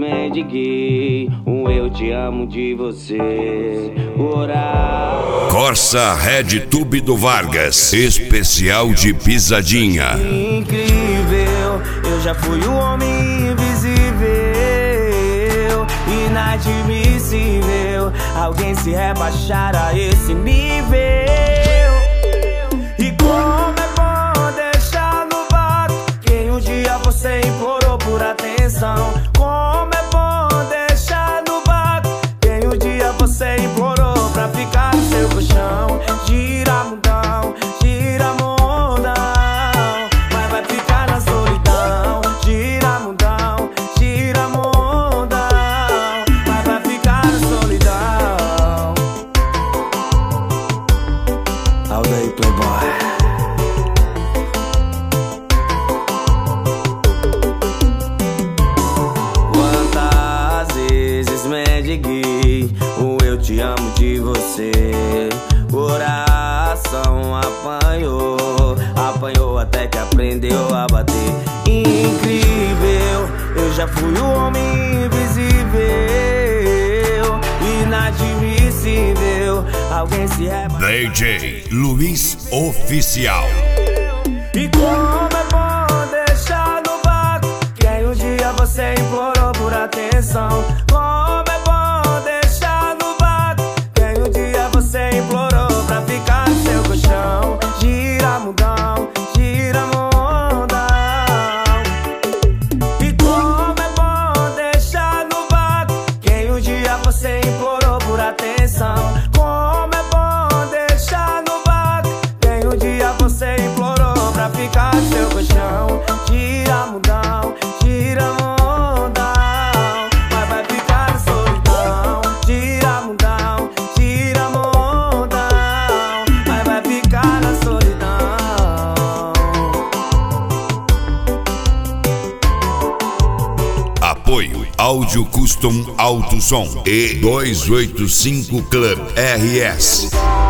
Mendigue, eu te amo de você. Orar. Corsa Red Tube do Vargas, especial de pisadinha. Incrível, eu já fui o homem invisível, inadmissível, alguém se rebaixar a esse nível. E como é bom deixar no vácuo quem um dia você implorou por atenção. Como é bom deixar no vácuo quem um dia você implorou pra ficar no seu colchão. Gira mundão, gira mundão, mas vai ficar na solidão. Gira mundão, gira mundão, mas vai ficar na solidão. Aldair Playboy. Quantas vezes mendiguei eu te amo de você. Coração apanhou até que aprendeu a bater. Incrível, eu já fui o homem invisível, inadmissível, alguém se rebaixou. DJ Luiz Oficial. E como é bom deixar no vácuo quem um dia você implorou por atenção. Como é bom deixar no vácuo quem um dia você implorou pra ficar no seu colchão. Gira mundão, gira mundão. E como é bom deixar no vácuo quem um dia você implorou por atenção. Como é bom deixar no vácuo quem um dia você implorou pra ficar no seu colchão. Gira mundão, gira mundão, mas vai ficar na solidão. Gira mundão, gira mundão, mas vai ficar na solidão. Apoio Áudio Custom Alto Som e 285 Club RS.